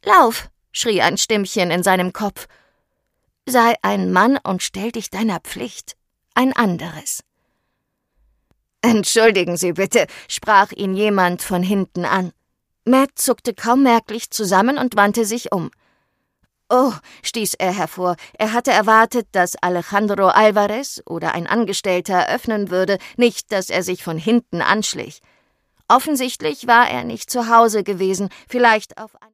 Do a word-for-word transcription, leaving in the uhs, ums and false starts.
»Lauf«, schrie ein Stimmchen in seinem Kopf. »Sei ein Mann und stell dich deiner Pflicht. Ein anderes.« »Entschuldigen Sie bitte«, sprach ihn jemand von hinten an. Matt zuckte kaum merklich zusammen und wandte sich um. »Oh«, stieß er hervor, er hatte erwartet, dass Alejandro Alvarez oder ein Angestellter öffnen würde, nicht, dass er sich von hinten anschlich. Offensichtlich war er nicht zu Hause gewesen, vielleicht auf